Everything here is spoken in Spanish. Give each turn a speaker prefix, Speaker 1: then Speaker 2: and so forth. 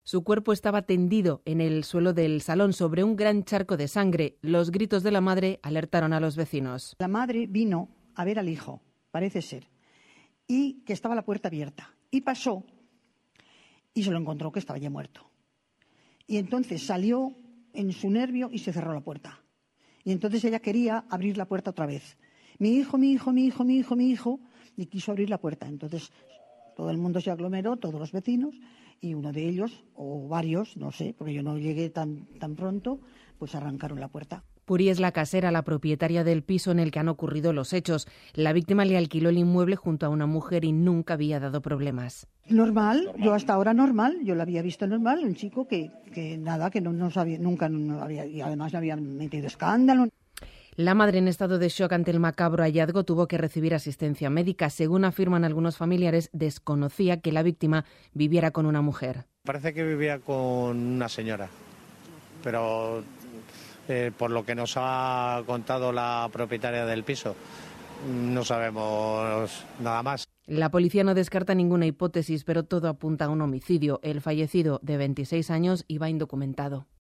Speaker 1: Su cuerpo estaba tendido en el suelo del salón sobre un gran charco de sangre. Los gritos de la madre alertaron a los vecinos.
Speaker 2: La madre vino a ver al hijo, parece ser, y que estaba la puerta abierta. Y pasó y se lo encontró que estaba ya muerto. Y entonces salió en su nervio y se cerró la puerta. Y entonces ella quería abrir la puerta otra vez. Mi hijo, mi hijo, mi hijo, mi hijo, mi hijo, y quiso abrir la puerta. Entonces todo el mundo se aglomeró, todos los vecinos, y uno de ellos, o varios, no sé, porque yo no llegué tan pronto, pues arrancaron la puerta.
Speaker 1: Puri es la casera, la propietaria del piso en el que han ocurrido los hechos. La víctima le alquiló el inmueble junto a una mujer y nunca había dado problemas.
Speaker 2: Normal, yo hasta ahora normal, yo la había visto normal, un chico que nada, que no sabía, nunca no había, y además no había metido escándalo.
Speaker 1: La madre, en estado de shock ante el macabro hallazgo, tuvo que recibir asistencia médica. Según afirman algunos familiares, desconocía que la víctima viviera con una mujer.
Speaker 3: Parece que vivía con una señora, pero por lo que nos ha contado la propietaria del piso, no sabemos nada más.
Speaker 1: La policía no descarta ninguna hipótesis, pero todo apunta a un homicidio. El fallecido, de 26 años, iba indocumentado.